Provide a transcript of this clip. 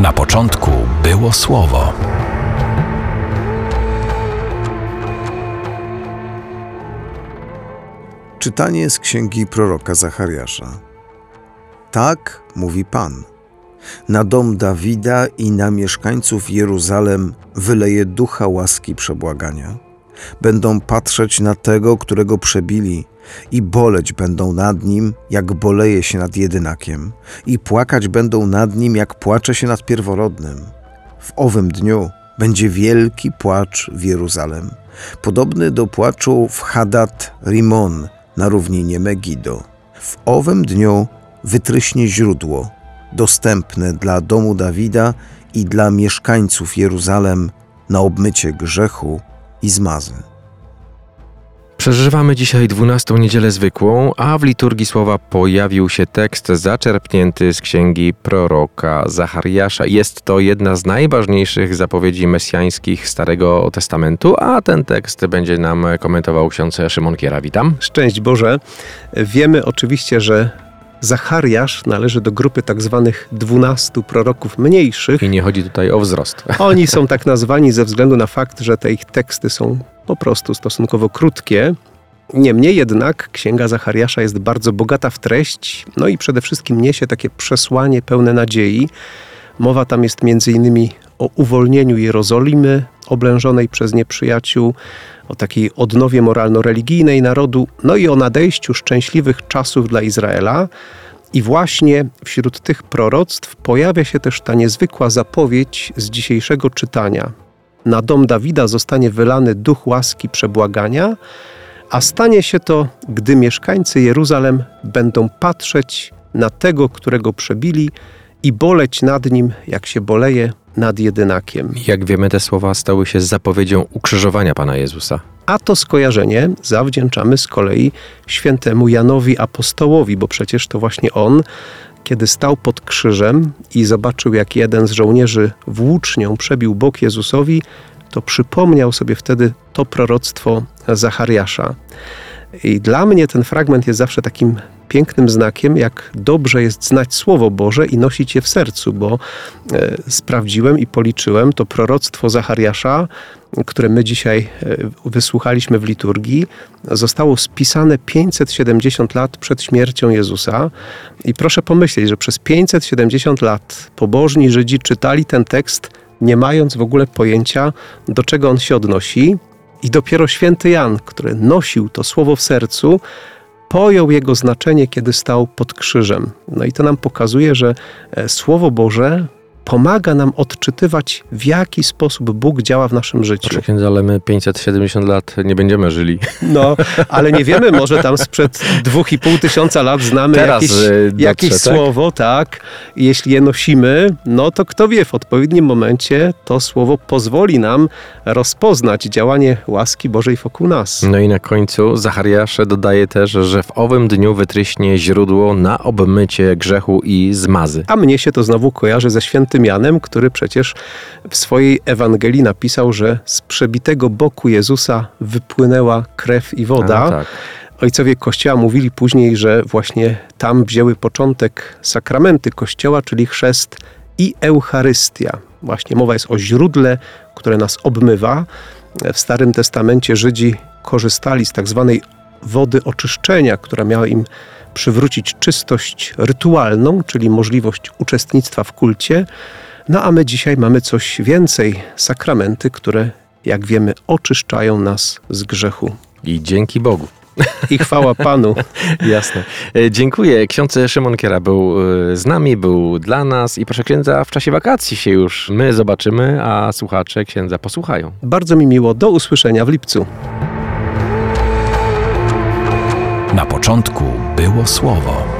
Na początku było Słowo. Czytanie z księgi proroka Zachariasza. Tak mówi Pan. Na dom Dawida i na mieszkańców Jeruzalem wyleje ducha łaski przebłagania. Będą patrzeć na tego, którego przebili, i boleć będą nad nim, jak boleje się nad jedynakiem, i płakać będą nad nim, jak płacze się nad pierworodnym. W owym dniu będzie wielki płacz w Jeruzalem, podobny do płaczu w Hadat-Rimon na równinie Megido. W owym dniu wytryśnie źródło, dostępne dla domu Dawida i dla mieszkańców Jeruzalem na obmycie grzechu i zmazy. Przeżywamy dzisiaj 12. niedzielę zwykłą, a w liturgii słowa pojawił się tekst zaczerpnięty z księgi proroka Zachariasza. Jest to jedna z najważniejszych zapowiedzi mesjańskich Starego Testamentu, a ten tekst będzie nam komentował ksiądz Szymon Kiera. Witam. Szczęść Boże. Wiemy oczywiście, że Zachariasz należy do grupy tak zwanych 12 proroków mniejszych. I nie chodzi tutaj o wzrost. Oni są tak nazwani ze względu na fakt, że te ich teksty są po prostu stosunkowo krótkie. Niemniej jednak księga Zachariasza jest bardzo bogata w treść, no i przede wszystkim niesie takie przesłanie pełne nadziei. Mowa tam jest m.in. o uwolnieniu Jerozolimy oblężonej przez nieprzyjaciół, o takiej odnowie moralno-religijnej narodu, no i o nadejściu szczęśliwych czasów dla Izraela. I właśnie wśród tych proroctw pojawia się też ta niezwykła zapowiedź z dzisiejszego czytania. Na dom Dawida zostanie wylany duch łaski przebłagania, a stanie się to, gdy mieszkańcy Jeruzalem będą patrzeć na tego, którego przebili, i boleć nad nim, jak się boleje nad jedynakiem. Jak wiemy, te słowa stały się zapowiedzią ukrzyżowania Pana Jezusa. A to skojarzenie zawdzięczamy z kolei świętemu Janowi Apostołowi, bo przecież to właśnie on, kiedy stał pod krzyżem i zobaczył, jak jeden z żołnierzy włócznią przebił bok Jezusowi, to przypomniał sobie wtedy to proroctwo Zachariasza. I dla mnie ten fragment jest zawsze takim pięknym znakiem, jak dobrze jest znać Słowo Boże i nosić je w sercu, bo sprawdziłem i policzyłem to proroctwo Zachariasza, które my dzisiaj wysłuchaliśmy w liturgii, zostało spisane 570 lat przed śmiercią Jezusa. I proszę pomyśleć, że przez 570 lat pobożni Żydzi czytali ten tekst, nie mając w ogóle pojęcia, do czego on się odnosi. I dopiero święty Jan, który nosił to słowo w sercu, pojął jego znaczenie, kiedy stał pod krzyżem. No i to nam pokazuje, że Słowo Boże pomaga nam odczytywać, w jaki sposób Bóg działa w naszym życiu. Proszę księdza, ale my 570 lat nie będziemy żyli. No, ale nie wiemy, może tam sprzed 2500 lat znamy jakieś słowo, tak? I jeśli je nosimy, no to kto wie, w odpowiednim momencie to słowo pozwoli nam rozpoznać działanie łaski Bożej wokół nas. No i na końcu Zachariasz dodaje też, że w owym dniu wytryśnie źródło na obmycie grzechu i zmazy. A mnie się to znowu kojarzy ze świętym Janem, który przecież w swojej Ewangelii napisał, że z przebitego boku Jezusa wypłynęła krew i woda. Tak. Ojcowie Kościoła mówili później, że właśnie tam wzięły początek sakramenty Kościoła, czyli chrzest i Eucharystia. Właśnie mowa jest o źródle, które nas obmywa. W Starym Testamencie Żydzi korzystali z tak zwanej wody oczyszczenia, która miała im przywrócić czystość rytualną, czyli możliwość uczestnictwa w kulcie. No a my dzisiaj mamy coś więcej, sakramenty, które, jak wiemy, oczyszczają nas z grzechu. I dzięki Bogu. I chwała Panu. Jasne. Dziękuję. Ksiądz Szymon Kiera był z nami, był dla nas i proszę księdza, w czasie wakacji się już my zobaczymy, a słuchacze księdza posłuchają. Bardzo mi miło. Do usłyszenia w lipcu. Na początku było Słowo.